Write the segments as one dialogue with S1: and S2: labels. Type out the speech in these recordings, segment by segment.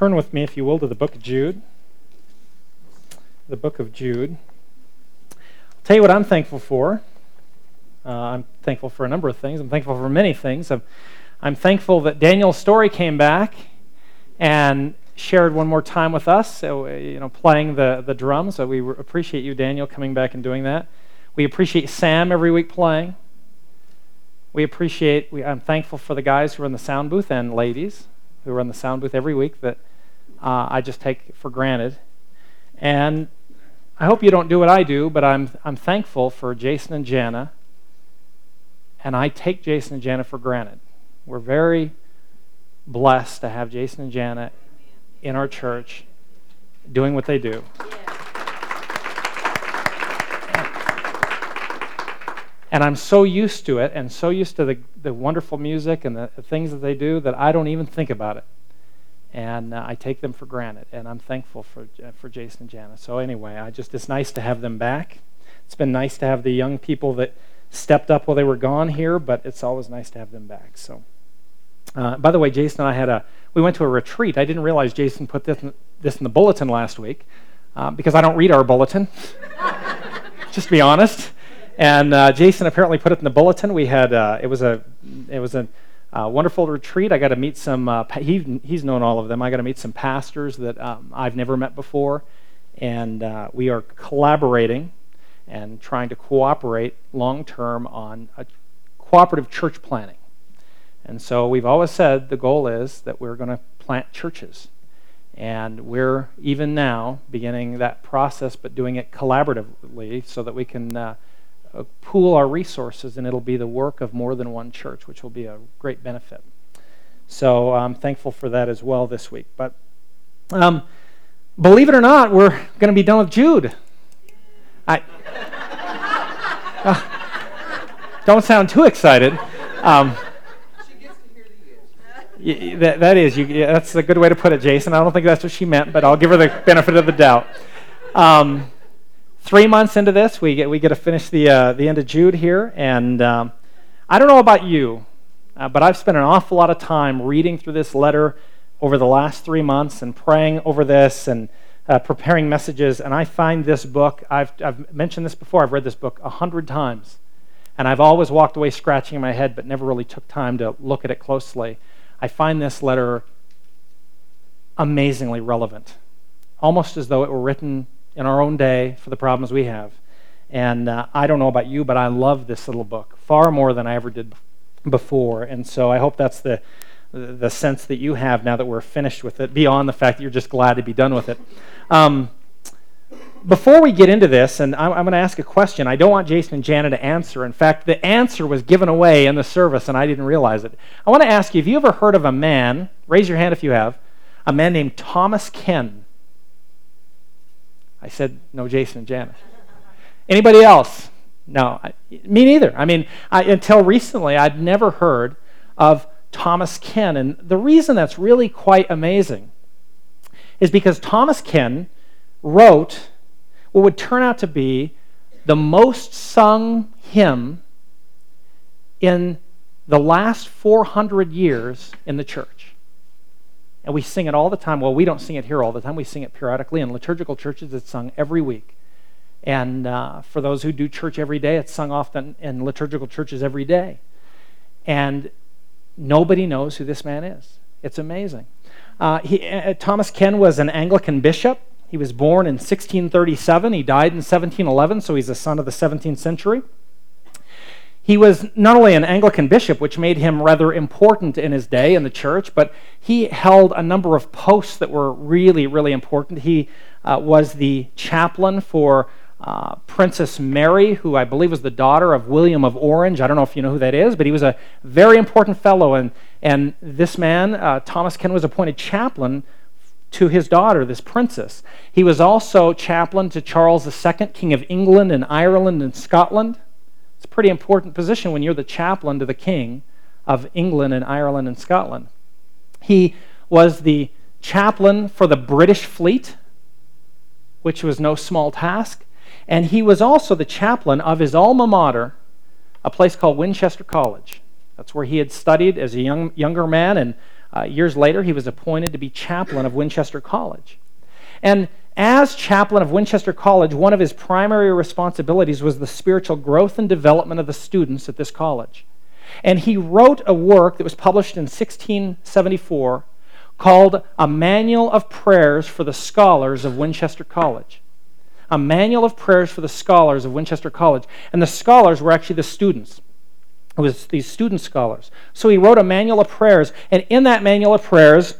S1: turn with me, if you will, to the book of Jude. The book of Jude. I'll tell you what I'm thankful for. I'm thankful for a number of things. I'm thankful for many things. I'm thankful that Daniel Story came back and shared one more time with us, playing the drums. So we appreciate you, Daniel, coming back and doing that. We appreciate Sam every week playing. I'm thankful for the guys who are in the sound booth and ladies who are in the sound booth every week that I just take for granted. And I hope you don't do what I do, but I'm thankful for Jason and Jana, and I take Jason and Jana for granted. We're very blessed to have Jason and Jana in our church doing what they do. And I'm so used to it and so used to the wonderful music and the things that they do that I don't even think about it. And I take them for granted. And I'm thankful for Jason and Jana. So anyway, it's nice to have them back. It's been nice to have the young people that stepped up while they were gone here, but it's always nice to have them back. So, by the way, Jason and I we went to a retreat. I didn't realize Jason put this in the bulletin last week because I don't read our bulletin, just to be honest. And Jason apparently put it in the bulletin. We had it was a wonderful retreat. I got to meet some. He's known all of them. I got to meet some pastors that I've never met before, and we are collaborating and trying to cooperate long term on a cooperative church planting. And so we've always said the goal is that we're going to plant churches, and we're even now beginning that process, but doing it collaboratively so that we can pool our resources, and it'll be the work of more than one church, which will be a great benefit. So I'm thankful for that as well this week. But believe it or not, we're going to be done with Jude. Don't sound too excited.
S2: She gets to hear the
S1: end. That's a good way to put it, Jason. I don't think that's what she meant, but I'll give her the benefit of the doubt. 3 months into this, we get to finish the end of Jude here, and I don't know about you, but I've spent an awful lot of time reading through this letter over the last 3 months and praying over this and preparing messages, and I find this book, I've mentioned this before, I've read this book 100 times, and I've always walked away scratching my head but never really took time to look at it closely. I find this letter amazingly relevant, almost as though it were written in our own day for the problems we have. And I don't know about you, but I love this little book far more than I ever did before. And so I hope that's the sense that you have now that we're finished with it, beyond the fact that you're just glad to be done with it. Before we get into this, and I'm going to ask a question, I don't want Jason and Jana to answer. In fact, the answer was given away in the service, and I didn't realize it. I want to ask you, have you ever heard of a man, raise your hand if you have, a man named Thomas Ken? I said, no, Jason and Jana. Anybody else? No, me neither. I mean, until recently, I'd never heard of Thomas Ken. And the reason that's really quite amazing is because Thomas Ken wrote what would turn out to be the most sung hymn in the last 400 years in the church. And we sing it all the time. Well, we don't sing it here all the time. We sing it periodically. In liturgical churches, it's sung every week. And for those who do church every day, it's sung often in liturgical churches every day. And nobody knows who this man is. It's amazing. Thomas Ken was an Anglican bishop. He was born in 1637. He died in 1711, so he's a son of the 17th century. He was not only an Anglican bishop, which made him rather important in his day in the church, but he held a number of posts that were really, really important. He was the chaplain for Princess Mary, who I believe was the daughter of William of Orange. I don't know if you know who that is, but he was a very important fellow. And this man, Thomas Ken, was appointed chaplain to his daughter, this princess. He was also chaplain to Charles II, King of England and Ireland and Scotland. It's a pretty important position when you're the chaplain to the king of England and Ireland and Scotland. He was the chaplain for the British fleet, which was no small task. And he was also the chaplain of his alma mater, a place called Winchester College. That's where he had studied as a younger man, and Years later, he was appointed to be chaplain of Winchester College. And as chaplain of Winchester College, one of his primary responsibilities was the spiritual growth and development of the students at this college. And he wrote a work that was published in 1674 called A Manual of Prayers for the Scholars of Winchester College. A Manual of Prayers for the Scholars of Winchester College. And the scholars were actually the students. It was these student scholars. So he wrote a manual of prayers, and in that manual of prayers,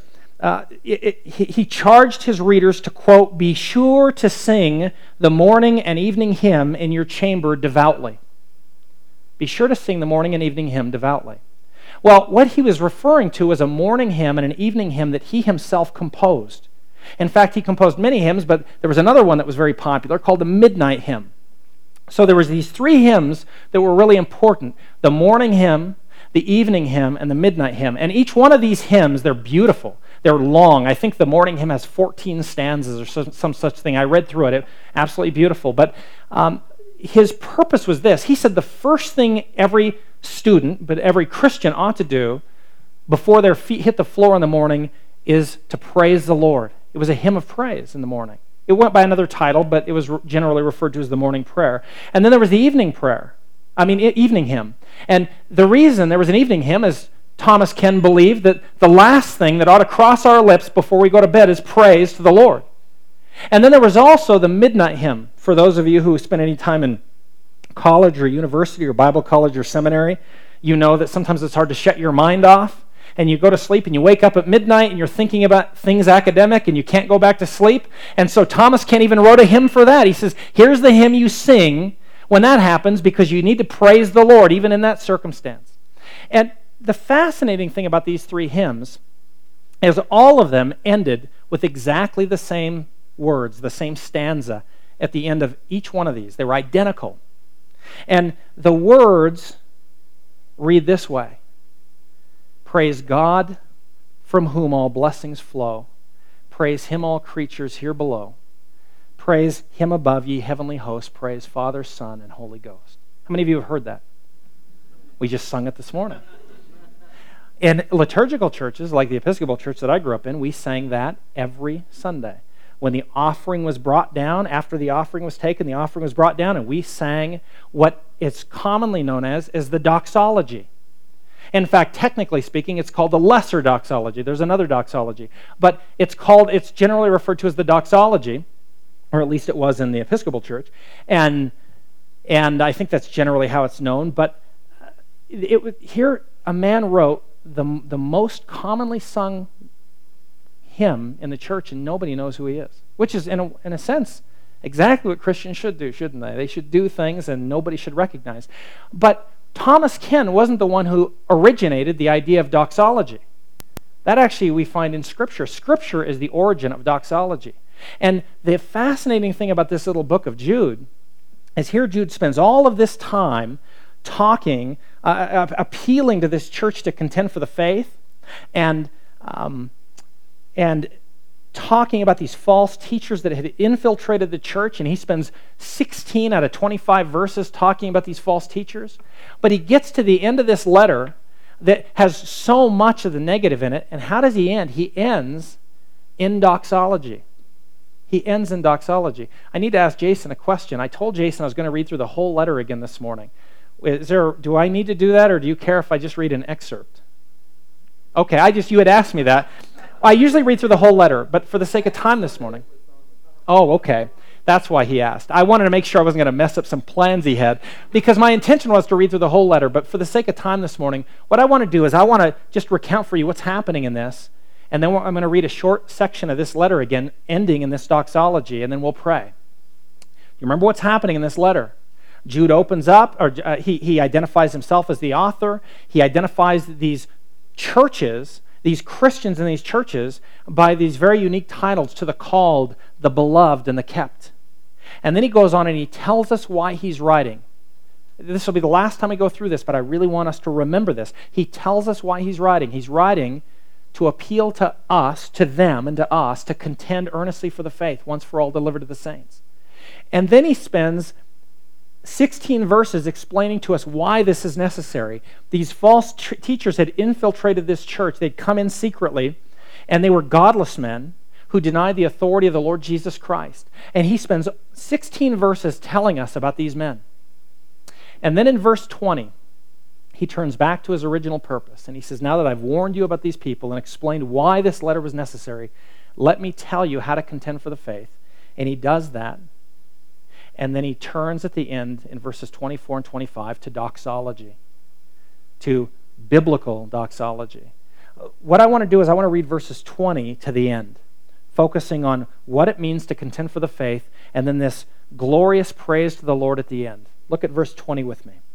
S1: he charged his readers to, quote, "Be sure to sing the morning and evening hymn in your chamber devoutly." Be sure to sing the morning and evening hymn devoutly. Well, what he was referring to was a morning hymn and an evening hymn that he himself composed. In fact, he composed many hymns, but there was another one that was very popular called the Midnight Hymn. So there was these three hymns that were really important: the morning hymn, the evening hymn, and the midnight hymn. And each one of these hymns, they're beautiful. They're long. I think the morning hymn has 14 stanzas or some such thing. I read through it. Absolutely beautiful. But his purpose was this. He said the first thing every student, but every Christian ought to do before their feet hit the floor in the morning is to praise the Lord. It was a hymn of praise in the morning. It went by another title, but it was generally referred to as the morning prayer. And then there was the evening prayer. Evening hymn. And the reason there was an evening hymn is Thomas Ken believed that the last thing that ought to cross our lips before we go to bed is praise to the Lord. And then there was also the midnight hymn. For those of you who spent any time in college or university or Bible college or seminary, you know that sometimes it's hard to shut your mind off. And you go to sleep and you wake up at midnight and you're thinking about things academic and you can't go back to sleep. And so Thomas Ken even wrote a hymn for that. He says, here's the hymn you sing when that happens, because you need to praise the Lord even in that circumstance. And the fascinating thing about these three hymns is all of them ended with exactly the same words, the same stanza at the end of each one of these. They were identical. And the words read this way: "Praise God, from whom all blessings flow. Praise him, all creatures here below. Praise him above, ye heavenly hosts. Praise Father, Son, and Holy Ghost." How many of you have heard that? We just sung it this morning. In liturgical churches, like the Episcopal Church that I grew up in, we sang that every Sunday. When the offering was brought down, after the offering was taken, the offering was brought down, and we sang what is commonly known as the doxology. In fact, technically speaking, it's called the lesser doxology. There's another doxology. But it's generally referred to as the doxology, or at least it was in the Episcopal Church. And I think that's generally how it's known. But here a man wrote the most commonly sung hymn in the church, and nobody knows who he is. Which is, in a sense, exactly what Christians should do, shouldn't they? They should do things and nobody should recognize. But Thomas Ken wasn't the one who originated the idea of doxology. That actually we find in Scripture. Scripture is the origin of doxology. And the fascinating thing about this little book of Jude is here Jude spends all of this time talking, appealing to this church to contend for the faith, and talking about these false teachers that had infiltrated the church, and he spends 16 out of 25 verses talking about these false teachers. But he gets to the end of this letter that has so much of the negative in it, and how does he end? He ends in doxology. He ends in doxology. I need to ask Jason a question. I told Jason I was going to read through the whole letter again this morning. Do I need to do that, or do you care if I just read an excerpt? Okay, you had asked me that. I usually read through the whole letter, but for the sake of time this morning. Oh, okay. That's why he asked. I wanted to make sure I wasn't going to mess up some plans he had, because my intention was to read through the whole letter, but for the sake of time this morning, what I want to do is I want to just recount for you what's happening in this, and then I'm going to read a short section of this letter again, ending in this doxology, and then we'll pray. You remember what's happening in this letter? Jude opens up, or he identifies himself as the author. He identifies these churches, these Christians in these churches, by these very unique titles: to the called, the beloved, and the kept. And then he goes on and he tells us why he's writing. This will be the last time we go through this, but I really want us to remember this. He tells us why he's writing. He's writing to appeal to us, to them, and to us, to contend earnestly for the faith, once for all delivered to the saints. And then he spends 16 verses explaining to us why this is necessary. These false teachers had infiltrated this church. They'd come in secretly, and they were godless men who denied the authority of the Lord Jesus Christ. And he spends 16 verses telling us about these men. And then in verse 20, he turns back to his original purpose, and he says, now that I've warned you about these people and explained why this letter was necessary, let me tell you how to contend for the faith. And he does that. And then he turns at the end in verses 24 and 25 to doxology, to biblical doxology. What I want to do is I want to read verses 20 to the end, focusing on what it means to contend for the faith, and then this glorious praise to the Lord at the end. Look at verse 20 with me.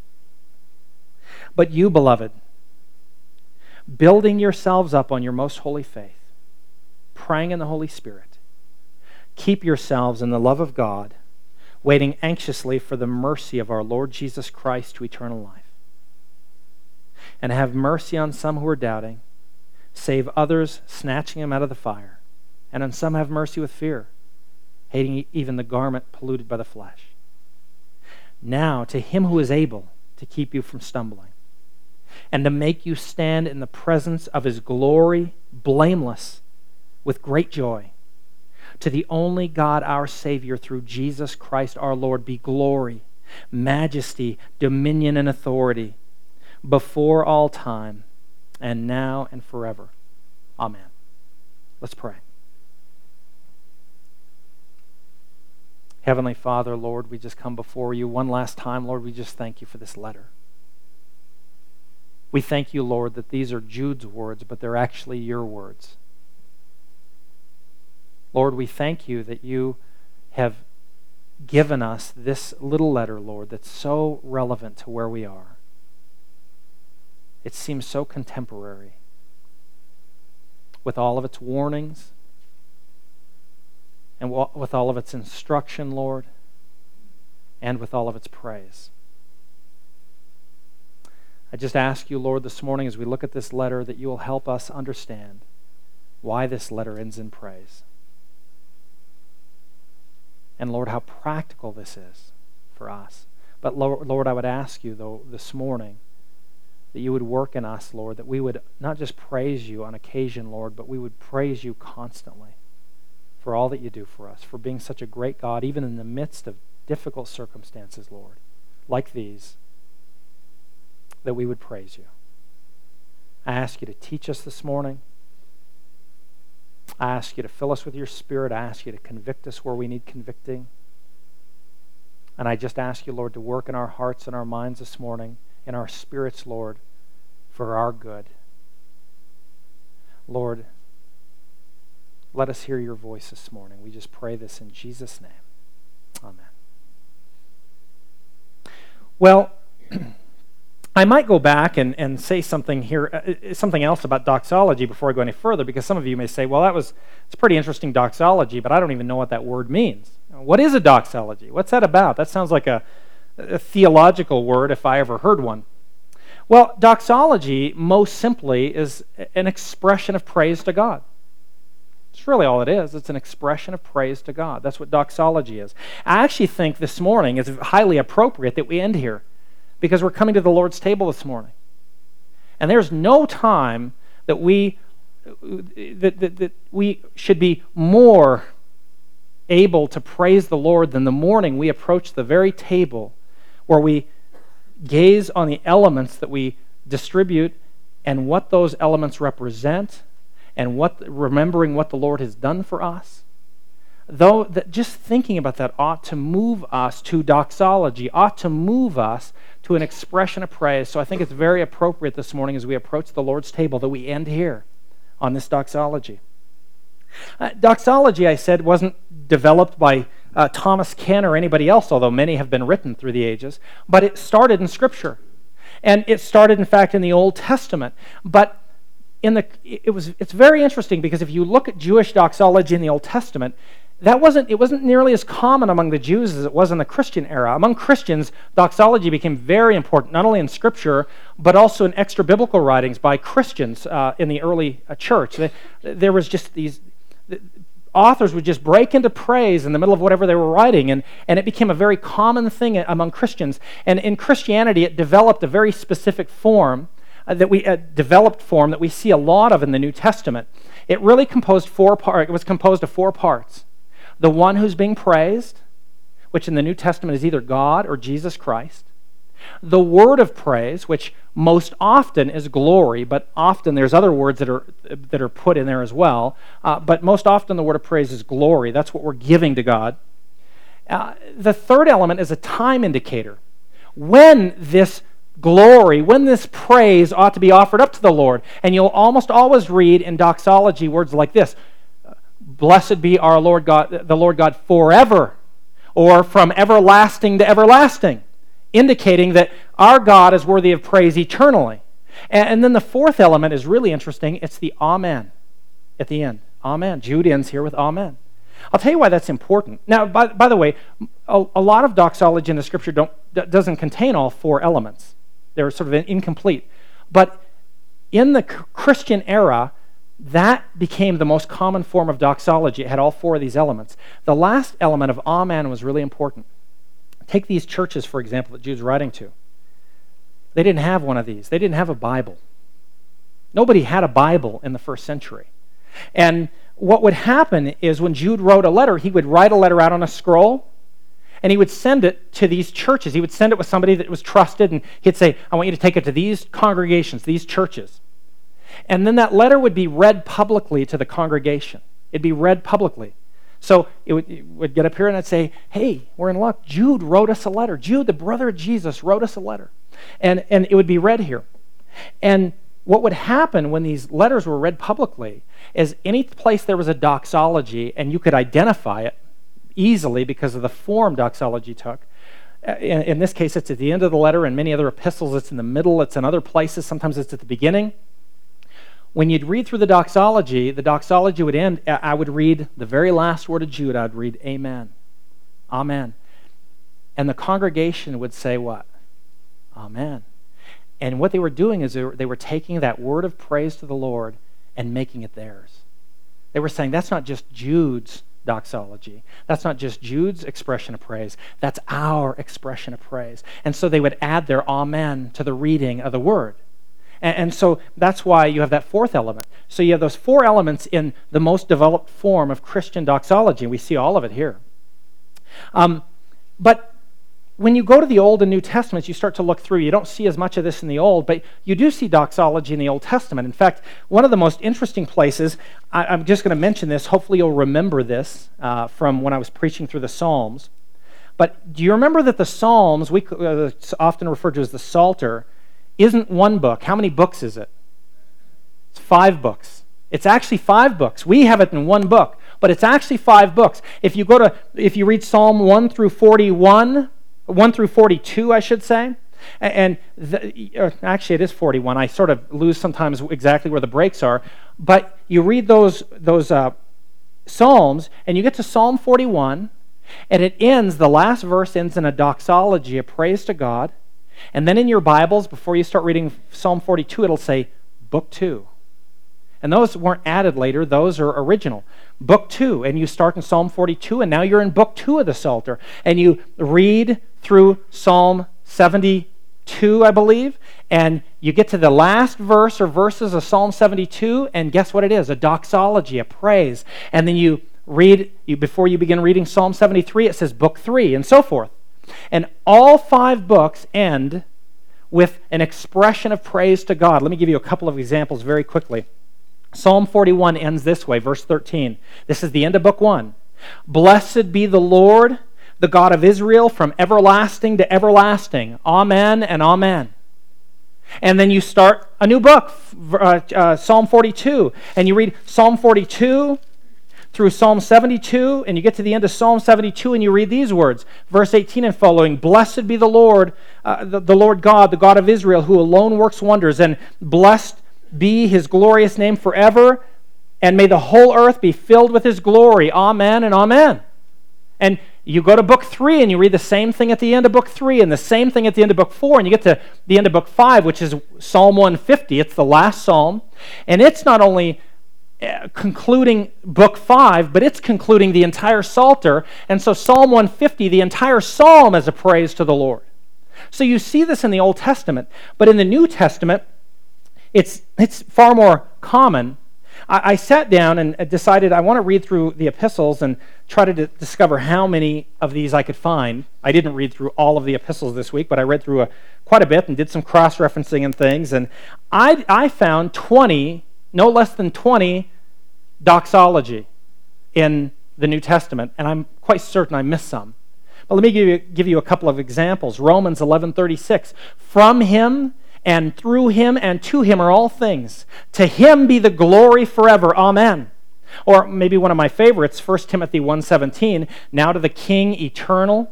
S1: But you, beloved, building yourselves up on your most holy faith, praying in the Holy Spirit, keep yourselves in the love of God, waiting anxiously for the mercy of our Lord Jesus Christ to eternal life. And have mercy on some who are doubting, save others, snatching them out of the fire, and on some have mercy with fear, hating even the garment polluted by the flesh. Now to him who is able to keep you from stumbling, and to make you stand in the presence of his glory, blameless, with great joy, to the only God our Savior through Jesus Christ our Lord be glory, majesty, dominion, and authority before all time, and now and forever. Amen. Let's pray. Heavenly Father, Lord, we just come before you one last time. Lord, we just thank you for this letter. We thank you, Lord, that these are Jude's words, but they're actually your words. Lord, we thank you that you have given us this little letter, Lord, that's so relevant to where we are. It seems so contemporary, with all of its warnings and with all of its instruction, Lord, and with all of its praise. I just ask you, Lord, this morning as we look at this letter, that you will help us understand why this letter ends in praise. And Lord, how practical this is for us. But Lord, I would ask you, though, this morning, that you would work in us, Lord, that we would not just praise you on occasion, Lord, but we would praise you constantly for all that you do for us, for being such a great God, even in the midst of difficult circumstances, Lord, like these, that we would praise you. I ask you to teach us this morning. I ask you to fill us with your Spirit. I ask you to convict us where we need convicting. And I just ask you, Lord, to work in our hearts and our minds this morning, in our spirits, Lord, for our good. Lord, let us hear your voice this morning. We just pray this in Jesus' name. Amen. Well, I might go back and say something here, something else about doxology before I go any further, because some of you may say, well, it's pretty interesting doxology, but I don't even know what that word means. What is a doxology? What's that about? That sounds like a theological word if I ever heard one. Well, doxology, most simply, is an expression of praise to God. It's really all it is. It's an expression of praise to God. That's what doxology is. I actually think this morning it's highly appropriate that we end here, because we're coming to the Lord's table this morning. And there's no time that we should be more able to praise the Lord than the morning we approach the very table where we gaze on the elements that we distribute and what those elements represent, and remembering what the Lord has done for us. Though that just thinking about that ought to move us to doxology, ought to move us to an expression of praise. So I think it's very appropriate this morning as we approach the Lord's table that we end here on this doxology. Doxology, I said, wasn't developed by Thomas Ken or anybody else, although many have been written through the ages, but it started in Scripture. And it started, in fact, in the Old Testament. But it's very interesting, because if you look at Jewish doxology in the Old Testament, it wasn't nearly as common among the Jews as it was in the Christian era. Among Christians, doxology became very important, not only in Scripture, but also in extra-biblical writings by Christians in the early church. There was just authors would just break into praise in the middle of whatever they were writing, and it became a very common thing among Christians. And in Christianity, it developed a very specific form that we see a lot of in the New Testament. It really was composed of 4 parts. The one who's being praised, which in the New Testament is either God or Jesus Christ. The word of praise, which most often is glory, but often there's other words that are put in there as well. But most often the word of praise is glory. That's what we're giving to God. The third element is a time indicator. When this glory, when this praise ought to be offered up to the Lord. And you'll almost always read in doxology words like this: "Blessed be our Lord God, the Lord God forever," or "from everlasting to everlasting," indicating that our God is worthy of praise eternally. And then the fourth element is really interesting. It's the Amen at the end. Amen. Jude ends here with Amen. I'll tell you why that's important. Now, by the way, a lot of doxology in the Scripture doesn't contain all 4 elements. They're sort of incomplete. But in the Christian era, that became the most common form of doxology. It had all 4 of these elements. The last element of Amen was really important. Take these churches, for example, that Jude's writing to. They didn't have one of these. They didn't have a Bible. Nobody had a Bible in the first century. And what would happen is when Jude wrote a letter, he would write a letter out on a scroll, and he would send it to these churches. He would send it with somebody that was trusted, and he'd say, "I want you to take it to these congregations, these churches." And then that letter would be read publicly to the congregation. It'd be read publicly. So it would get up here and I'd say, "Hey, we're in luck. Jude wrote us a letter. Jude, the brother of Jesus, wrote us a letter." And it would be read here. And what would happen when these letters were read publicly is any place there was a doxology, and you could identify it easily because of the form doxology took. In this case, it's at the end of the letter. In many other epistles, it's in the middle. It's in other places. Sometimes it's at the beginning. When you'd read through the doxology would end. I would read the very last word of Jude. I'd read Amen. Amen. And the congregation would say what? Amen. And what they were doing is they were taking that word of praise to the Lord and making it theirs. They were saying, that's not just Jude's doxology. That's not just Jude's expression of praise. That's our expression of praise. And so they would add their amen to the reading of the word. And so that's why you have that fourth element. So you have those 4 elements in the most developed form of Christian doxology. We see all of it here. But when you go to the Old and New Testaments, you start to look through. You don't see as much of this in the Old, but you do see doxology in the Old Testament. In fact, one of the most interesting places, I'm just going to mention this. Hopefully you'll remember this from when I was preaching through the Psalms. But do you remember that the Psalms, we often referred to as the Psalter, isn't one book? How many books is it? It's 5 books. It's actually 5 books. We have it in one book, but it's actually 5 books. If you read Psalm 1 through 41, 1 through 42, I should say, actually it is 41. I sort of lose sometimes exactly where the breaks are, but you read those Psalms, and you get to Psalm 41, and the last verse ends in a doxology, a praise to God. And then in your Bibles, before you start reading Psalm 42, it'll say Book 2. And those weren't added later. Those are original. Book 2. And you start in Psalm 42, and now you're in Book 2 of the Psalter. And you read through Psalm 72, I believe, and you get to the last verse or verses of Psalm 72, and guess what it is? A doxology, a praise. And then you read, before you begin reading Psalm 73, it says Book 3, and so forth. And all 5 books end with an expression of praise to God. Let me give you a couple of examples very quickly. Psalm 41 ends this way, verse 13. This is the end of Book 1. "Blessed be the Lord, the God of Israel, from everlasting to everlasting. Amen and amen." And then you start a new book, Psalm 42, and you read Psalm 42 through Psalm 72, and you get to the end of Psalm 72, and you read these words, verse 18 and following, "Blessed be the Lord, the Lord God, the God of Israel, who alone works wonders, and blessed be his glorious name forever, and may the whole earth be filled with his glory. Amen and amen." And you go to Book 3, and you read the same thing at the end of Book 3, and the same thing at the end of Book 4, and you get to the end of Book 5, which is Psalm 150. It's the last psalm, and it's not only concluding book 5, but it's concluding the entire Psalter. And so Psalm 150, the entire psalm is a praise to the Lord. So you see this in the Old Testament, but in the New Testament, it's far more common. I sat down and decided I want to read through the epistles and try to discover how many of these I could find. I didn't read through all of the epistles this week, but I read through quite a bit and did some cross-referencing and things. And I found 20, no less than 20, doxology in the New Testament, and I'm quite certain I missed some. But let me give you a couple of examples. Romans 11:36, from him and through him and to him are all things. To him be the glory forever. Amen. Or maybe one of my favorites, 1 Timothy 1:17, now to the King eternal,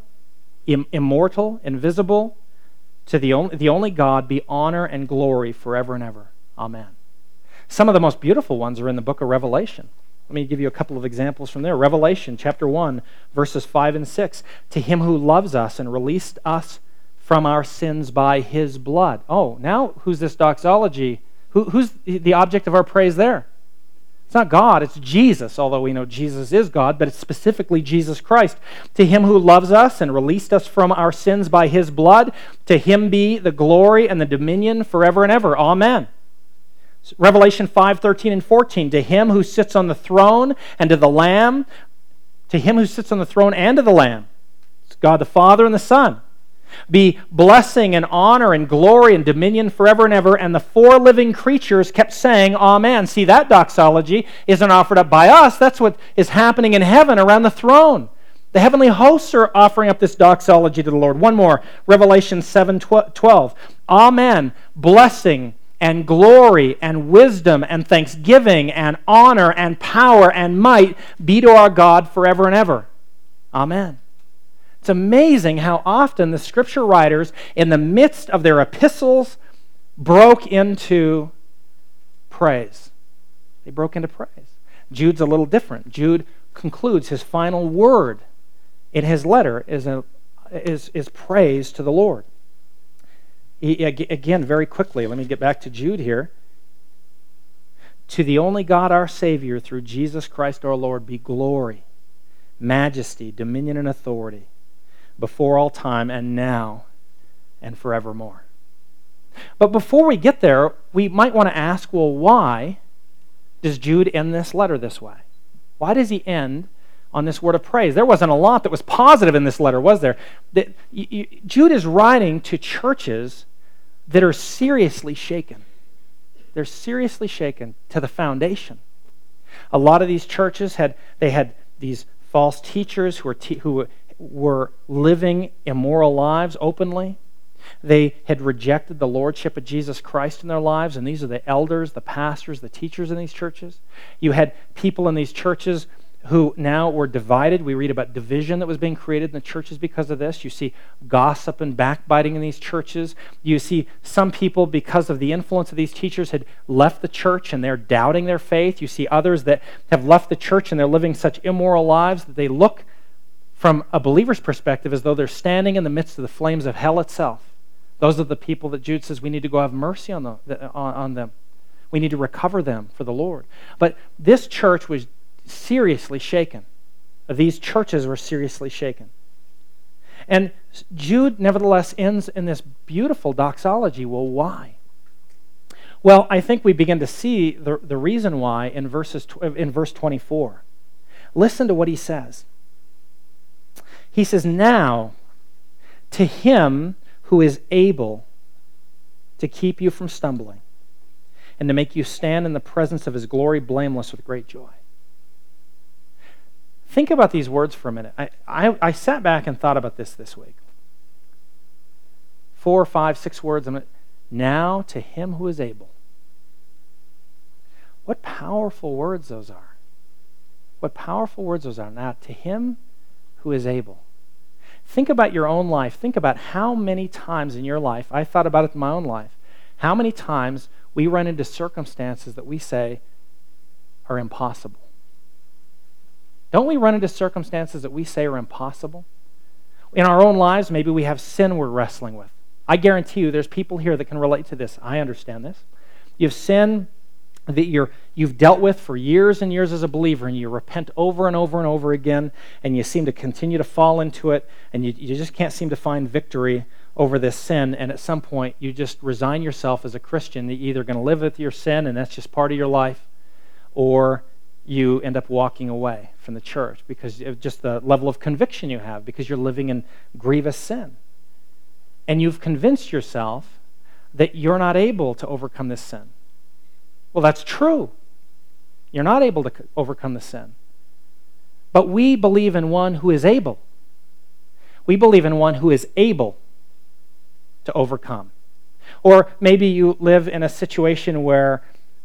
S1: immortal, invisible, to the only God be honor and glory forever and ever. Amen. Some of the most beautiful ones are in the book of Revelation. Let me give you a couple of examples from there. Revelation chapter 1, verses 5 and 6. To him who loves us and released us from our sins by his blood. Oh, now who's this doxology? Who's the object of our praise there? It's not God, it's Jesus, although we know Jesus is God, but it's specifically Jesus Christ. To him who loves us and released us from our sins by his blood, to him be the glory and the dominion forever and ever. Amen. Revelation 5:13 and 14. To him who sits on the throne and to the Lamb, to him who sits on the throne and to the Lamb, it's God the Father and the Son, be blessing and honor and glory and dominion forever and ever. And the four living creatures kept saying, Amen. See, that doxology isn't offered up by us. That's what is happening in heaven around the throne. The heavenly hosts are offering up this doxology to the Lord. One more, Revelation 7:12. Amen. Blessing and glory and wisdom and thanksgiving and honor and power and might be to our God forever and ever. Amen. It's amazing how often the scripture writers, in the midst of their epistles, broke into praise. They broke into praise. Jude's a little different. Jude concludes his final word in his letter is praise to the Lord. Again, very quickly, let me get back to Jude here. To the only God our Savior, through Jesus Christ our Lord, be glory, majesty, dominion, and authority, before all time and now and forevermore. But before we get there, we might want to ask, well, why does Jude end this letter this way? Why does he end on this word of praise? There wasn't a lot that was positive in this letter, was there? Jude is writing to churches that are seriously shaken. They're seriously shaken to the foundation. A lot of these churches had these false teachers who were living immoral lives openly. They had rejected the lordship of Jesus Christ in their lives, and these are the elders, the pastors, the teachers in these churches. You had people in these churches who now were divided. We read about division that was being created in the churches because of this. You see gossip and backbiting in these churches. You see some people, because of the influence of these teachers, had left the church and they're doubting their faith. You see others that have left the church and they're living such immoral lives that they look from a believer's perspective as though they're standing in the midst of the flames of hell itself. Those are the people that Jude says we need to go have mercy on them. We need to recover them for the Lord. But this church was seriously shaken. These churches were seriously shaken. And Jude nevertheless ends in this beautiful doxology. Well, why? Well, I think we begin to see the reason why in verse 24. Listen to what he says. He says, now to him who is able to keep you from stumbling and to make you stand in the presence of his glory blameless with great joy. Think about these words for a minute. I sat back and thought about this week. 4, 5, 6 words. Now to him who is able. What powerful words those are. What powerful words those are. Now to him who is able. Think about your own life. Think about how many times in your life, I thought about it in my own life, how many times we run into circumstances that we say are impossible. Don't we run into circumstances that we say are impossible? In our own lives, maybe we have sin we're wrestling with. I guarantee you there's people here that can relate to this. I understand this. You have sin that you've dealt with for years and years as a believer, and you repent over and over and over again, and you seem to continue to fall into it, and you just can't seem to find victory over this sin, and at some point you just resign yourself as a Christian that you're either going to live with your sin, and that's just part of your life, or you end up walking away from the church because of just the level of conviction you have, because you're living in grievous sin. And you've convinced yourself that you're not able to overcome this sin. Well, that's true. You're not able to overcome the sin. But we believe in one who is able. We believe in one who is able to overcome. Or maybe you live in a situation where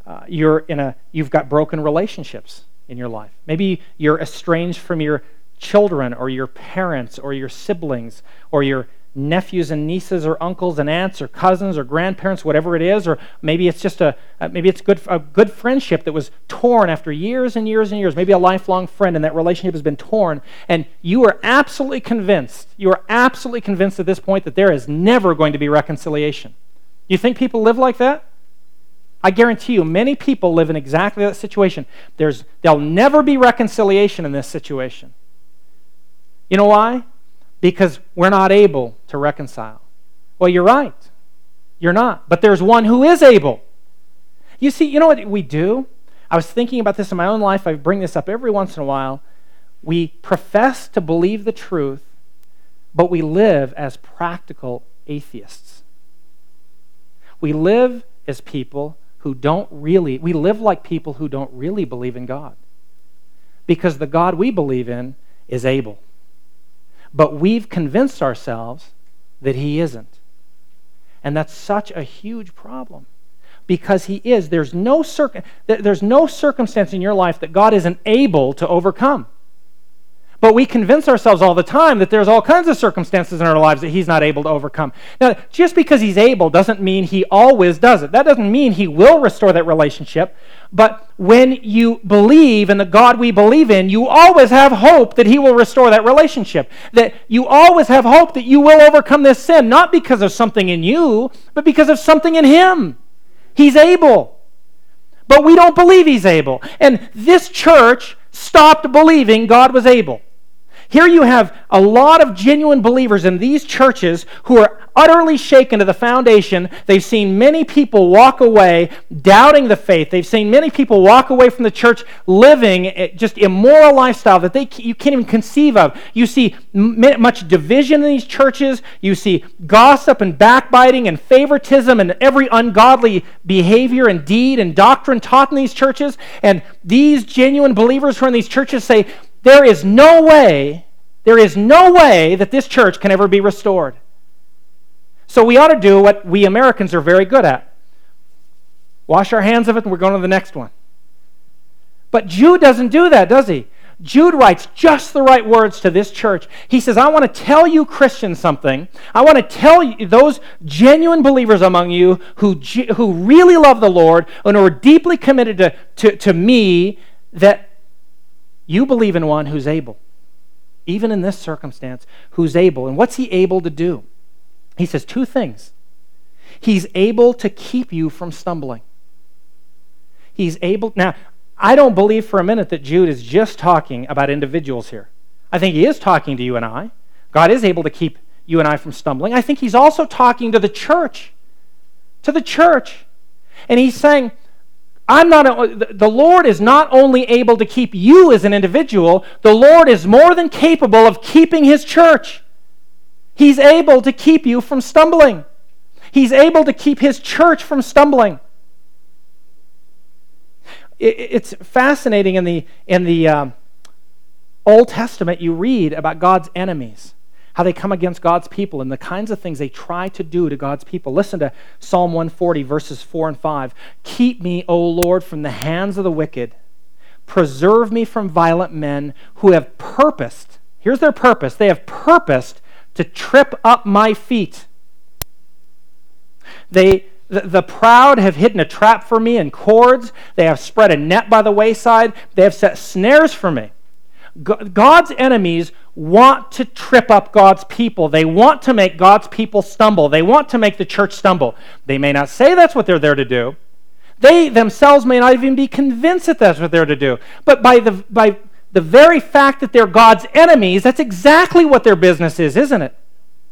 S1: you've got broken relationships in your life. Maybe you're estranged from your children or your parents or your siblings or your nephews and nieces or uncles and aunts or cousins or grandparents, whatever it is. Or maybe it's just a good friendship that was torn after years and years and years. Maybe a lifelong friend, and that relationship has been torn, and you are absolutely convinced at this point that there is never going to be reconciliation. You think people live like that? I guarantee you, many people live in exactly that situation. There'll never be reconciliation in this situation. You know why? Because we're not able to reconcile. Well, you're right. You're not. But there's one who is able. You see, you know what we do? I was thinking about this in my own life. I bring this up every once in a while. We profess to believe the truth, but we live as practical atheists. We live as people who we live like people who don't really believe in God. Because the God we believe in is able. But we've convinced ourselves that he isn't. And that's such a huge problem. Because he is. There's no circumstance in your life that God isn't able to overcome. But we convince ourselves all the time that there's all kinds of circumstances in our lives that he's not able to overcome. Now, just because he's able doesn't mean he always does it. That doesn't mean he will restore that relationship. But when you believe in the God we believe in, you always have hope that he will restore that relationship. That you always have hope that you will overcome this sin, not because of something in you, but because of something in him. He's able. But we don't believe he's able. And this church stopped believing God was able. Here you have a lot of genuine believers in these churches who are utterly shaken to the foundation. They've seen many people walk away doubting the faith. They've seen many people walk away from the church living just immoral lifestyle that you can't even conceive of. You see much division in these churches. You see gossip and backbiting and favoritism and every ungodly behavior and deed and doctrine taught in these churches. And these genuine believers who are in these churches say, there is no way that this church can ever be restored. So we ought to do what we Americans are very good at. Wash our hands of it and we're going to the next one. But Jude doesn't do that, does he? Jude writes just the right words to this church. He says, I want to tell you Christians something. I want to tell you, those genuine believers among you who really love the Lord and who are deeply committed to me, that you believe in one who's able, even in this circumstance, who's able. And what's he able to do? He says two things. He's able to keep you from stumbling. He's able. Now, I don't believe for a minute that Jude is just talking about individuals here. I think he is talking to you and I. God is able to keep you and I from stumbling. I think he's also talking to the church. To the church. And he's saying, the Lord is not only able to keep you as an individual, the Lord is more than capable of keeping his church. He's able to keep you from stumbling. He's able to keep his church from stumbling. It's fascinating in the Old Testament you read about God's enemies, how they come against God's people and the kinds of things they try to do to God's people. Listen to Psalm 140, verses 4 and 5. Keep me, O Lord, from the hands of the wicked. Preserve me from violent men who have purposed. Here's their purpose. They have purposed to trip up my feet. The proud have hidden a trap for me and cords. They have spread a net by the wayside. They have set snares for me. God's enemies want to trip up God's people. They want to make God's people stumble. They want to make the church stumble. They may not say that's what they're there to do. They themselves may not even be convinced that that's what they're to do. But by the very fact that they're God's enemies, that's exactly what their business is, isn't it?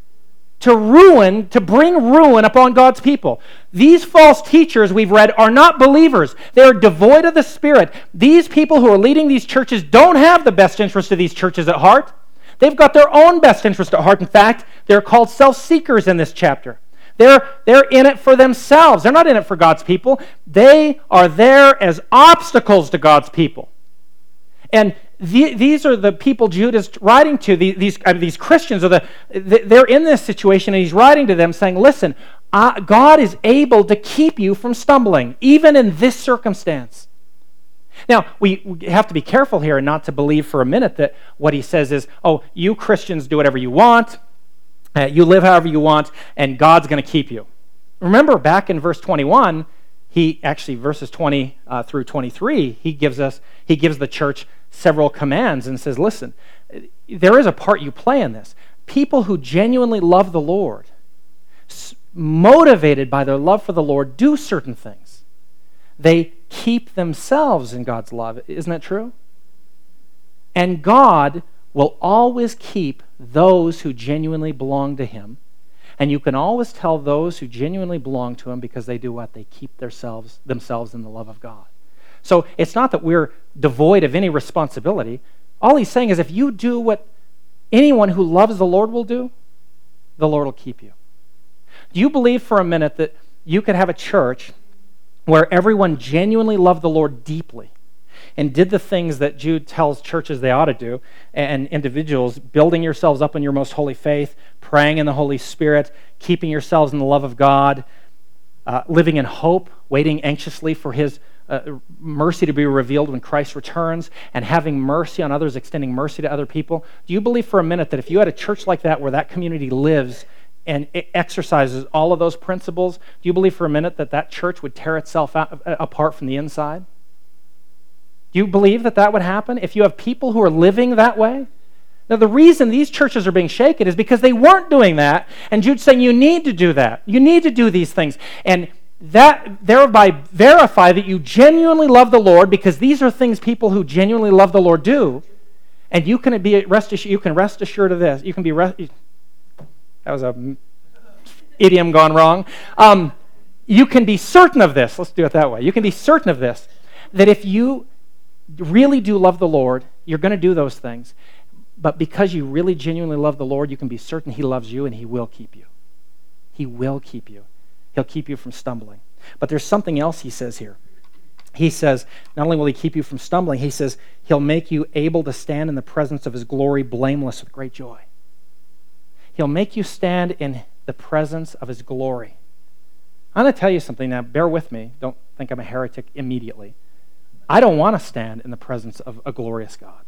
S1: To bring ruin upon God's people. These false teachers we've read are not believers. They are devoid of the Spirit. These people who are leading these churches don't have the best interest of these churches at heart. They've got their own best interest at heart. In fact, they're called self-seekers in this chapter. They're in it for themselves. They're not in it for God's people. They are there as obstacles to God's people. And these are the people Jude is writing to. These Christians they're in this situation, and he's writing to them saying, listen, God is able to keep you from stumbling, even in this circumstance. Now, we have to be careful here and not to believe for a minute that what he says is, oh, you Christians do whatever you want, you live however you want, and God's going to keep you. Remember, back in verse 21, verses 20 through 23, he gives the church several commands and says, listen, there is a part you play in this. People who genuinely love the Lord, motivated by their love for the Lord, do certain things. They keep themselves in God's love. Isn't that true? And God will always keep those who genuinely belong to Him. And you can always tell those who genuinely belong to Him because they do what? They keep themselves in the love of God. So it's not that we're devoid of any responsibility. All he's saying is if you do what anyone who loves the Lord will do, the Lord will keep you. Do you believe for a minute that you could have a church where everyone genuinely loved the Lord deeply and did the things that Jude tells churches they ought to do, and individuals, building yourselves up in your most holy faith, praying in the Holy Spirit, keeping yourselves in the love of God, living in hope, waiting anxiously for His mercy to be revealed when Christ returns, and having mercy on others, extending mercy to other people? Do you believe for a minute that if you had a church like that where that community lives and it exercises all of those principles, do you believe for a minute that that church would tear itself apart from the inside? Do you believe that that would happen if you have people who are living that way? Now, the reason these churches are being shaken is because they weren't doing that, and Jude's saying you need to do that. You need to do these things. And that thereby verify that you genuinely love the Lord, because these are things people who genuinely love the Lord do. And you can rest assured of this. You can be that was a idiom gone wrong. You can be certain of this. Let's do it that way. You can be certain of this, that if you really do love the Lord, you're going to do those things. But because you really genuinely love the Lord, you can be certain He loves you and He will keep you. He will keep you. He'll keep you from stumbling. But there's something else he says here. He says, not only will He keep you from stumbling, he says He'll make you able to stand in the presence of His glory blameless with great joy. He'll make you stand in the presence of His glory. I'm going to tell you something now. Bear with me. Don't think I'm a heretic immediately. I don't want to stand in the presence of a glorious God.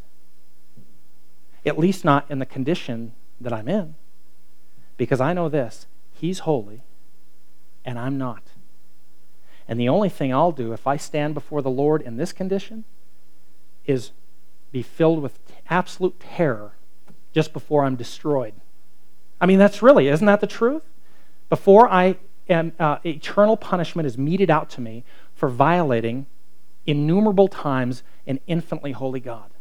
S1: At least not in the condition that I'm in. Because I know this. He's holy, and I'm not. And the only thing I'll do if I stand before the Lord in this condition is be filled with absolute terror just before I'm destroyed. I mean, isn't that the truth? Before eternal punishment is meted out to me for violating innumerable times an infinitely holy God.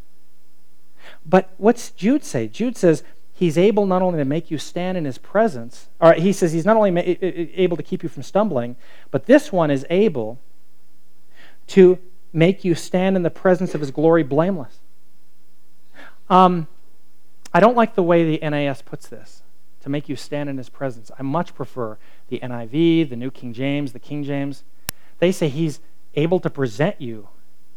S1: But what's Jude say? Jude says He's able not only to make you stand in His presence, or he says He's not only able to keep you from stumbling, but this one is able to make you stand in the presence of His glory blameless. I don't like the way the NAS puts this, to make you stand in His presence. I much prefer the NIV, the New King James, the King James. They say He's able to present you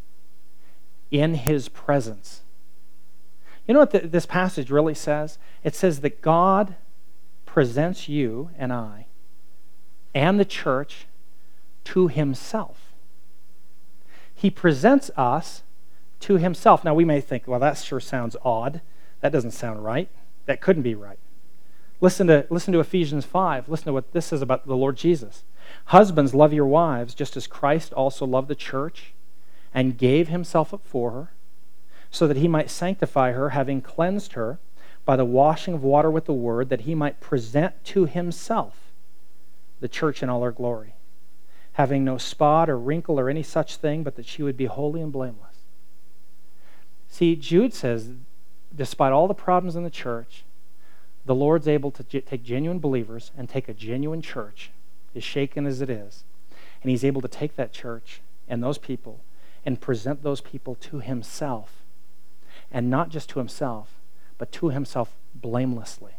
S1: in His presence. You know what this passage really says? It says that God presents you and I and the church to Himself. He presents us to Himself. Now we may think, well, that sure sounds odd. That doesn't sound right. That couldn't be right. Listen to Ephesians 5. Listen to what this says about the Lord Jesus. Husbands, love your wives, just as Christ also loved the church and gave Himself up for her, so that He might sanctify her, having cleansed her by the washing of water with the word, that He might present to Himself the church in all her glory. having no spot or wrinkle or any such thing, but that she would be holy and blameless. See, Jude says, despite all the problems in the church, the Lord's able to take genuine believers and take a genuine church, as shaken as it is, and he's able to take that church and those people and present those people to himself, and not just to himself, but to himself blamelessly.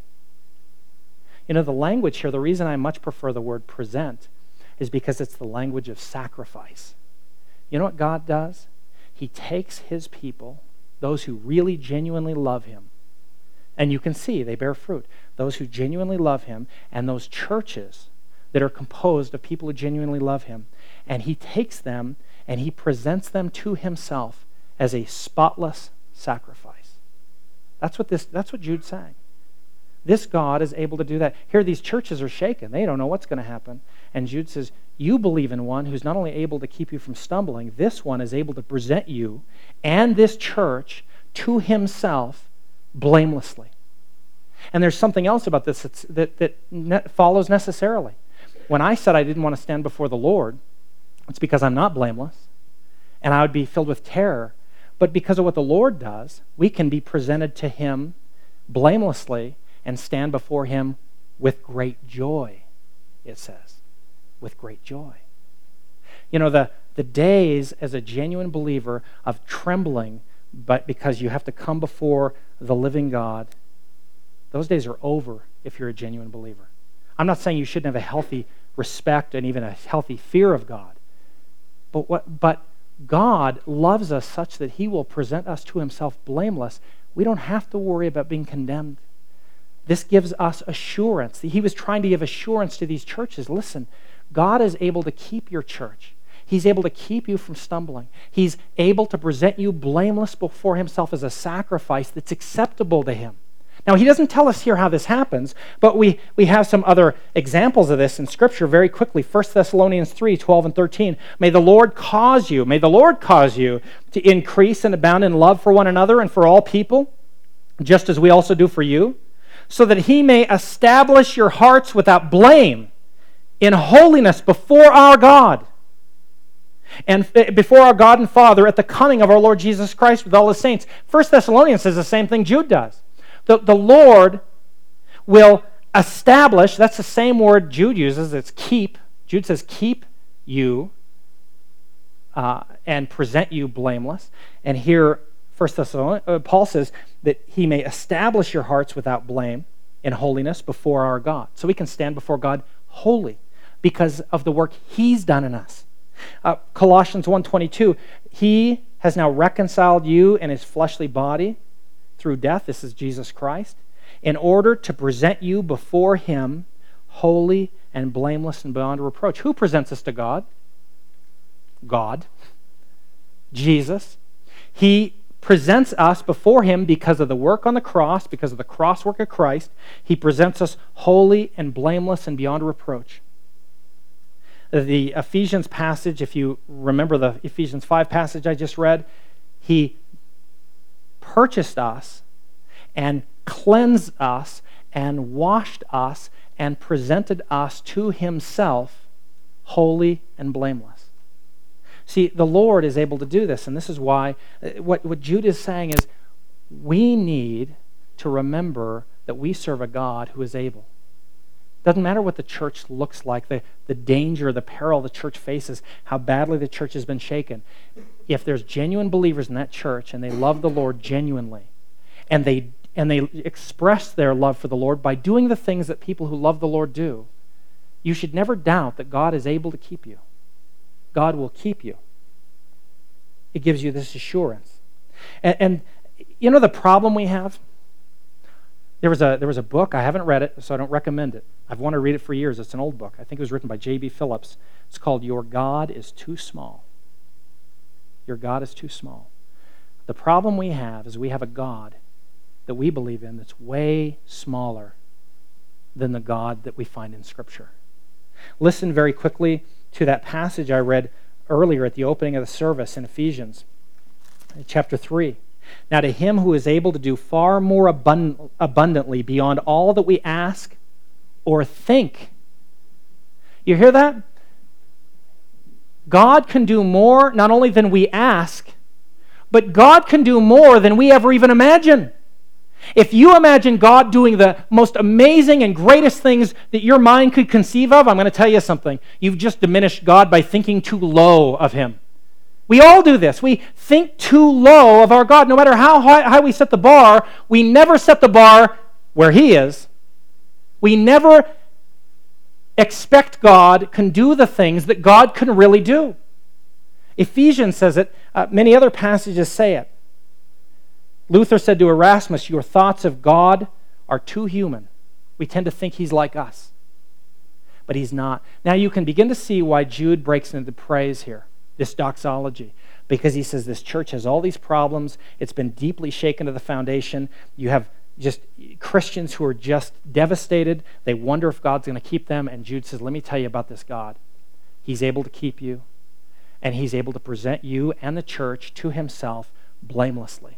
S1: You know, the language here, the reason I much prefer the word present is because it's the language of sacrifice. You know what God does? He takes his people, those who really genuinely love him, and you can see they bear fruit, those who genuinely love him, and those churches that are composed of people who genuinely love him, and he takes them and he presents them to himself as a spotless sacrifice. That's what Jude's saying. This God is able to do that. Here, these churches are shaken. They don't know what's going to happen. And Jude says, you believe in one who's not only able to keep you from stumbling, this one is able to present you and this church to himself blamelessly. And there's something else about this that follows necessarily. When I said I didn't want to stand before the Lord, it's because I'm not blameless, and I would be filled with terror. But because of what the Lord does, we can be presented to him blamelessly and stand before him with great joy, it says. With great joy. You know, the days as a genuine believer of trembling, but because you have to come before the living God, those days are over if you're a genuine believer. I'm not saying you shouldn't have a healthy respect and even a healthy fear of God. But God loves us such that he will present us to himself blameless. We don't have to worry about being condemned. This gives us assurance. He was trying to give assurance to these churches. Listen, God is able to keep your church. He's able to keep you from stumbling. He's able to present you blameless before himself as a sacrifice that's acceptable to him. Now, he doesn't tell us here how this happens, but we have some other examples of this in Scripture very quickly. 1 Thessalonians 3, 12 and 13. May the Lord cause you to increase and abound in love for one another and for all people, just as we also do for you, so that he may establish your hearts without blame in holiness before our God, and before our God and Father at the coming of our Lord Jesus Christ with all his saints. 1 Thessalonians says the same thing Jude does. The Lord will establish, that's the same word Jude uses, it's keep. Jude says keep you and present you blameless. And here, 1 Thessalonians, Paul says that he may establish your hearts without blame in holiness before our God. So we can stand before God holy because of the work he's done in us. Colossians 1:22, he has now reconciled you in his fleshly body through death, this is Jesus Christ, in order to present you before him holy and blameless and beyond reproach. Who presents us to God? God. Jesus. He presents us before him because of the work on the cross, because of the cross work of Christ. He presents us holy and blameless and beyond reproach. The Ephesians passage, if you remember the Ephesians 5 passage I just read, he purchased us and cleansed us and washed us and presented us to himself holy and blameless. See, the Lord is able to do this, and this is why what Jude is saying is we need to remember that we serve a God who is able. Doesn't matter what the church looks like, the danger, the peril the church faces, how badly the church has been shaken. If there's genuine believers in that church and they love the Lord genuinely, and they express their love for the Lord by doing the things that people who love the Lord do, you should never doubt that God is able to keep you. God will keep you. It gives you this assurance. And you know the problem we have? There was a book, I haven't read it, so I don't recommend it. I've wanted to read it for years. It's an old book. I think it was written by J.B. Phillips. It's called Your God is Too Small. Your God is too small. The problem we have is we have a God that we believe in that's way smaller than the God that we find in Scripture. Listen very quickly to that passage I read earlier at the opening of the service in Ephesians, chapter 3. Now to him who is able to do far more abundantly beyond all that we ask or think. You hear that? God can do more not only than we ask, but God can do more than we ever even imagine. If you imagine God doing the most amazing and greatest things that your mind could conceive of, I'm going to tell you something. You've just diminished God by thinking too low of Him. We all do this. We think too low of our God. No matter how high we set the bar, we never set the bar where He is. We never expect God can do the things that God can really do. Ephesians says it. Many other passages say it. Luther said to Erasmus, your thoughts of God are too human. We tend to think He's like us. But He's not. Now you can begin to see why Jude breaks into praise here, this doxology. Because he says this church has all these problems. It's been deeply shaken to the foundation. You have just Christians who are just devastated. They wonder if God's going to keep them. And Jude says, let me tell you about this God. He's able to keep you. And He's able to present you and the church to Himself blamelessly.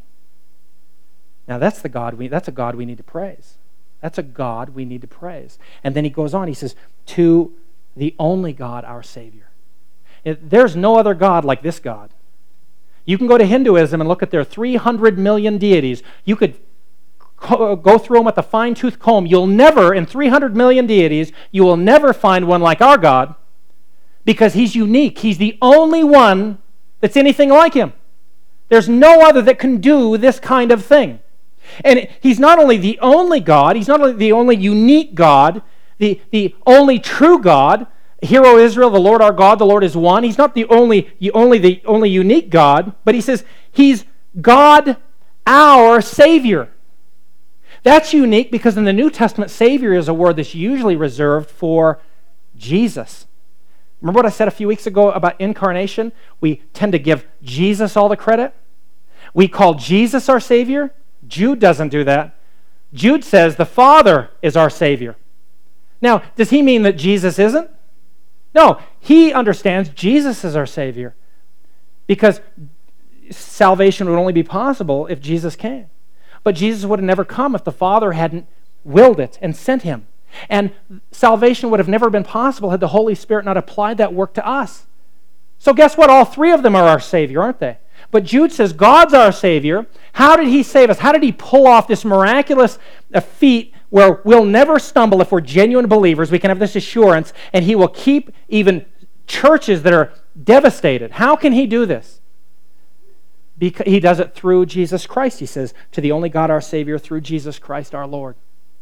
S1: Now that's a God we need to praise. That's a God we need to praise. And then he goes on, he says, to the only God, our Savior. There's no other God like this God. You can go to Hinduism and look at their 300 million deities. You could go through them with a fine-tooth comb. You'll never, in 300 million deities, you will never find one like our God because He's unique. He's the only one that's anything like Him. There's no other that can do this kind of thing. And He's not only the only God, He's not only the only unique God, the only true God. Hear, O Israel, the Lord our God, the Lord is one. He's not the only unique God, but He says He's God, our Savior. That's unique because in the New Testament, Savior is a word that's usually reserved for Jesus. Remember what I said a few weeks ago about incarnation? We tend to give Jesus all the credit. We call Jesus our Savior. Jude doesn't do that. Jude says the Father is our Savior. Now, does he mean that Jesus isn't? No, he understands Jesus is our Savior because salvation would only be possible if Jesus came. But Jesus would have never come if the Father hadn't willed it and sent Him. And salvation would have never been possible had the Holy Spirit not applied that work to us. So guess what? All three of them are our Savior, aren't they? But Jude says God's our Savior. How did He save us? How did He pull off this miraculous feat where we'll never stumble if we're genuine believers? We can have this assurance, and He will keep even churches that are devastated. How can He do this? Because He does it through Jesus Christ. He says, to the only God our Savior, through Jesus Christ our Lord.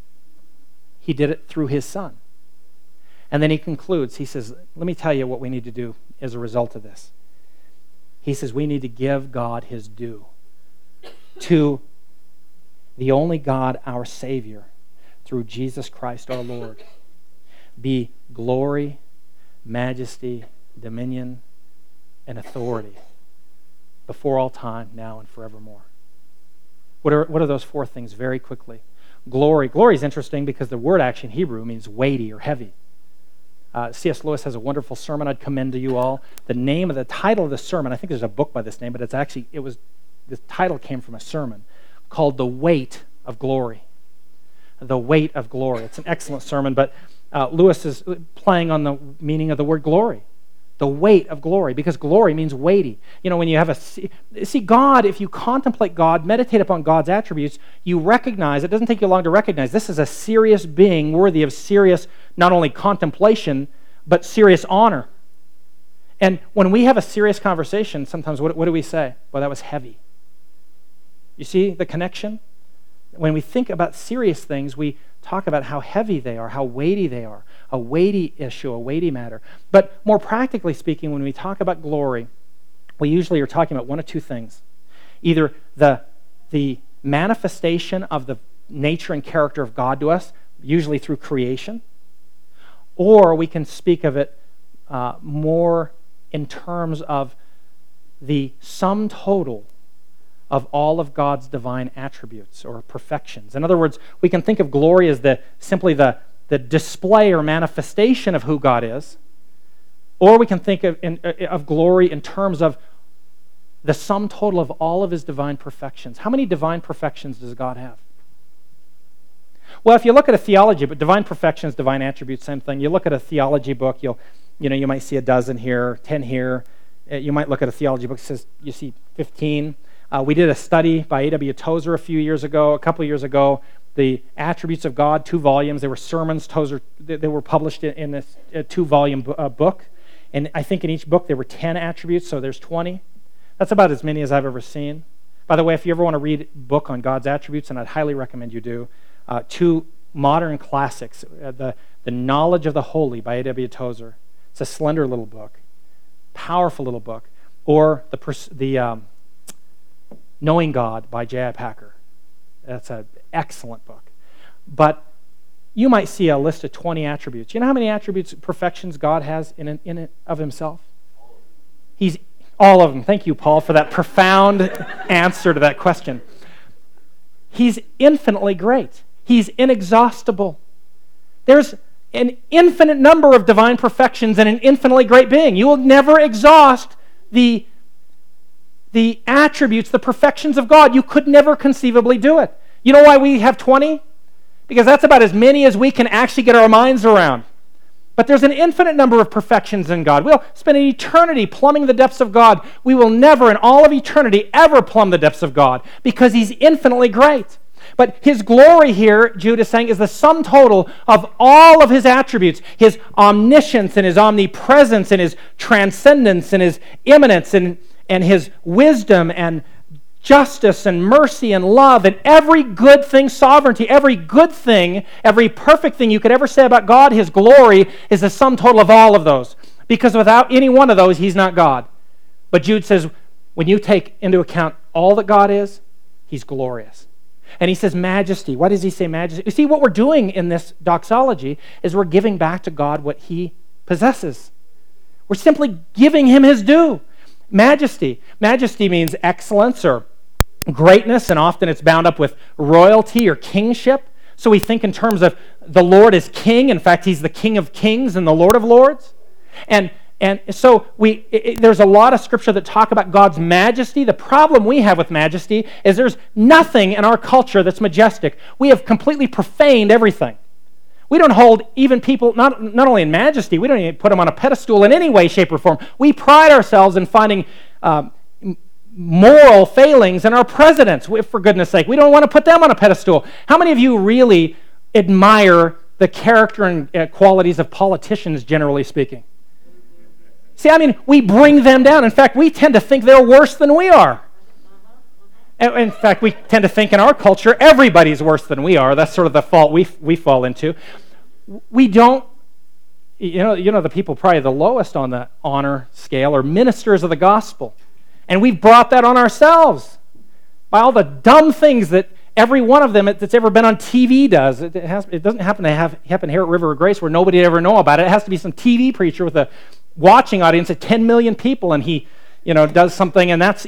S1: He did it through His Son. And then he concludes, he says, let me tell you what we need to do as a result of this. He says we need to give God His due. To the only God, our Savior, through Jesus Christ our Lord, be glory, majesty, dominion, and authority before all time, now and forevermore. What are those four things very quickly? Glory. Glory is interesting because the word actually in Hebrew means weighty or heavy. C.S. Lewis has a wonderful sermon I'd commend to you all. The title of the sermon, I think there's a book by this name, but the title came from a sermon called The Weight of Glory. The Weight of Glory. It's an excellent sermon, but Lewis is playing on the meaning of the word glory. The weight of glory, because glory means weighty. You know, when you have see God, if you contemplate God, meditate upon God's attributes, you recognize, it doesn't take you long to recognize, this is a serious being worthy of serious, not only contemplation, but serious honor. And when we have a serious conversation, sometimes what do we say? Well, that was heavy. You see the connection? When we think about serious things, we talk about how heavy they are, how weighty they are, a weighty issue, a weighty matter. But more practically speaking, when we talk about glory, we usually are talking about one of two things. Either the manifestation of the nature and character of God to us, usually through creation, or we can speak of it more in terms of the sum total of all of God's divine attributes or perfections. In other words, we can think of glory as simply the display or manifestation of who God is, or we can think of glory in terms of the sum total of all of His divine perfections. How many divine perfections does God have? Well, if you look at a theology, but divine perfections, divine attributes, same thing. You look at a theology book, you'll You might see a dozen here, 10 here. You might look at a theology book that says you see 15. We did a study by A.W. Tozer a couple of years ago, the Attributes of God, 2 volumes. They were sermons. They were published in this 2-volume book. And I think in each book there were 10 attributes, so there's 20. That's about as many as I've ever seen. By the way, if you ever want to read a book on God's attributes, and I'd highly recommend you do, 2 modern classics, The Knowledge of the Holy by A.W. Tozer. It's a slender little book, powerful little book. Or the Knowing God by J.I. Packer. That's an excellent book. But you might see a list of 20 attributes. You know how many attributes, perfections God has in it of himself? He's all of them. Thank you, Paul, for that profound answer to that question. He's infinitely great. He's inexhaustible. There's an infinite number of divine perfections in an infinitely great being. You will never exhaust the attributes, the perfections of God. You could never conceivably do it. You know why we have 20? Because that's about as many as we can actually get our minds around. But there's an infinite number of perfections in God. We'll spend an eternity plumbing the depths of God. We will never in all of eternity ever plumb the depths of God because he's infinitely great. But his glory here, Jude is saying, is the sum total of all of his attributes, his omniscience and his omnipresence and his transcendence and his immanence and his wisdom and justice and mercy and love and every good thing, sovereignty, every good thing, every perfect thing you could ever say about God, his glory is the sum total of all of those. Because without any one of those, he's not God. But Jude says, when you take into account all that God is, he's glorious. And he says majesty. Why does he say majesty? You see, what we're doing in this doxology is we're giving back to God what he possesses. We're simply giving him his due. Majesty. Majesty means excellence or greatness, and often it's bound up with royalty or kingship. So we think in terms of the Lord as king. In fact, he's the King of kings and the Lord of lords. And so there's a lot of scripture that talk about God's majesty. The problem we have with majesty is there's nothing in our culture that's majestic. We have completely profaned everything. We don't hold even people, not only in majesty, we don't even put them on a pedestal in any way, shape, or form. We pride ourselves in finding moral failings in our presidents, for goodness sake. We don't want to put them on a pedestal. How many of you really admire the character and qualities of politicians, generally speaking? See, I mean, we bring them down. In fact, we tend to think they're worse than we are. In fact, we tend to think in our culture everybody's worse than we are. That's sort of the fault we fall into. We don't, you know, the people probably the lowest on the honor scale are ministers of the gospel. And we've brought that on ourselves by all the dumb things that every one of them that's ever been on TV does. It doesn't happen here at River of Grace where nobody would ever know about it. It has to be some TV preacher with a watching audience of 10 million people, and he, does something, and that's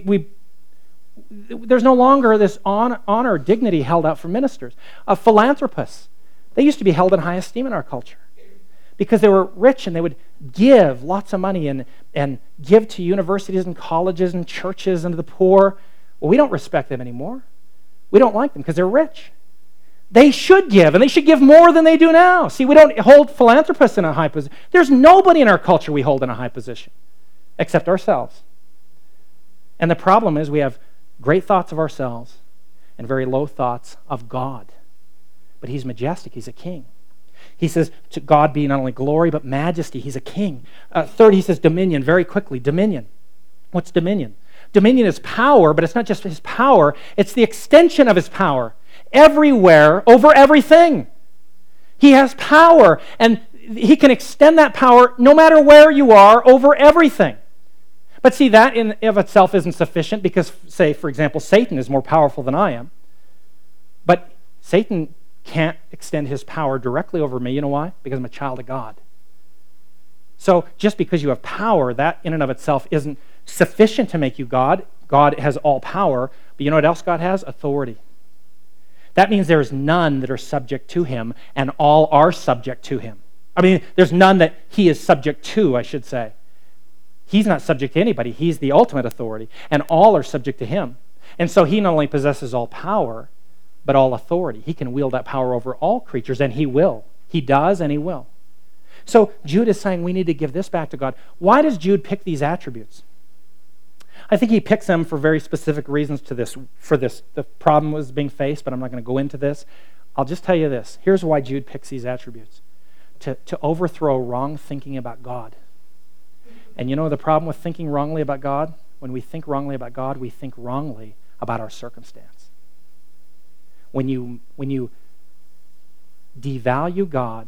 S1: there's no longer this honor or dignity held out for ministers. Philanthropists, they used to be held in high esteem in our culture because they were rich and they would give lots of money and give to universities and colleges and churches and to the poor. Well, we don't respect them anymore. We don't like them because they're rich. They should give, and they should give more than they do now. See, we don't hold philanthropists in a high position. There's nobody in our culture we hold in a high position except ourselves. And the problem is we have great thoughts of ourselves and very low thoughts of God. But he's majestic. He's a king. He says to God be not only glory, but majesty. He's a king. Third, he says dominion. Very quickly, dominion. What's dominion? Dominion is power, but it's not just his power. It's the extension of his power. Everywhere, over everything. He has power, and he can extend that power no matter where you are, over everything. But see, that in of itself isn't sufficient because, say, for example, Satan is more powerful than I am. But Satan can't extend his power directly over me. You know why? Because I'm a child of God. So just because you have power, that in and of itself isn't sufficient to make you God. God has all power. But you know what else God has? Authority. That means there is none that are subject to him, and all are subject to him. I mean, there's none that he is subject to, I should say. He's not subject to anybody. He's the ultimate authority, and all are subject to him. And so he not only possesses all power, but all authority. He can wield that power over all creatures, and he will. He does, and he will. So Jude is saying we need to give this back to God. Why does Jude pick these attributes? I think he picks them for very specific reasons the problem was being faced, but I'm not going to go into this. I'll just tell you this. Here's why Jude picks these attributes. To overthrow wrong thinking about God. And you know the problem with thinking wrongly about God? When we think wrongly about God, we think wrongly about our circumstance. When you devalue God,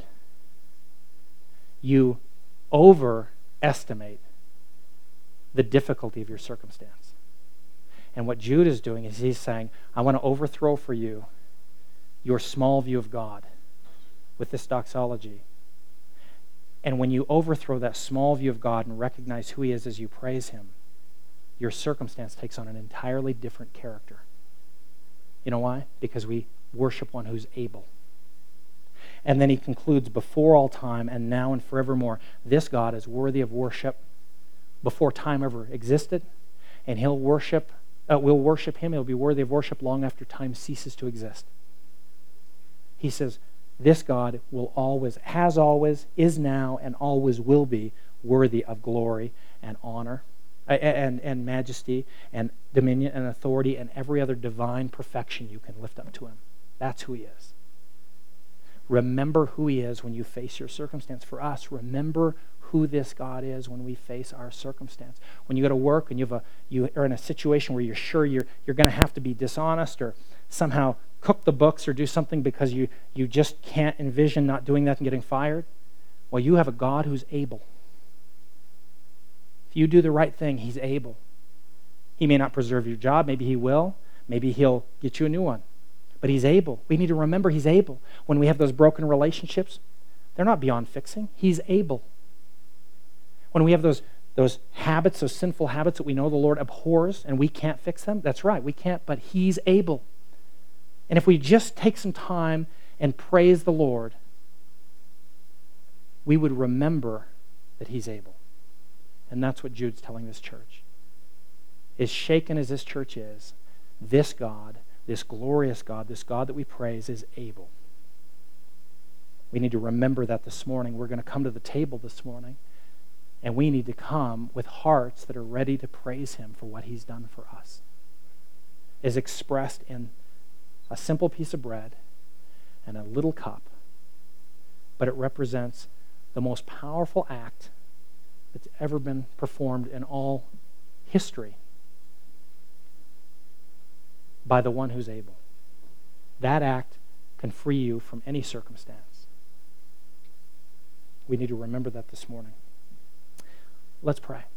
S1: you overestimate the difficulty of your circumstance. And what Jude is doing is he's saying, I want to overthrow for you your small view of God with this doxology. And when you overthrow that small view of God and recognize who he is as you praise him, your circumstance takes on an entirely different character. You know why? Because we worship one who's able. And then he concludes, before all time and now and forevermore, this God is worthy of worship before time ever existed, and we'll worship him. He'll be worthy of worship long after time ceases to exist. He says, this God will always, has always, is now, and always will be worthy of glory and honor and majesty and dominion and authority and every other divine perfection you can lift up to him. That's who he is. Remember who he is when you face your circumstance. For us, remember who this God is when we face our circumstance. When you go to work and you are in a situation where you're sure you're going to have to be dishonest or somehow cook the books or do something because you just can't envision not doing that and getting fired, well, you have a God who's able. If you do the right thing, he's able. He may not preserve your job. Maybe he will. Maybe he'll get you a new one. But he's able. We need to remember he's able. When we have those broken relationships, they're not beyond fixing. He's able. When we have those habits, those sinful habits that we know the Lord abhors and we can't fix them, that's right, we can't, but he's able. And if we just take some time and praise the Lord, we would remember that he's able. And that's what Jude's telling this church. As shaken as this church is, this God, this glorious God, this God that we praise is able. We need to remember that this morning. We're going to come to the table this morning, and we need to come with hearts that are ready to praise him for what he's done for us. Is expressed in a simple piece of bread and a little cup, but it represents the most powerful act that's ever been performed in all history by the one who's able. That act can free you from any circumstance. We need to remember that this morning. Let's pray.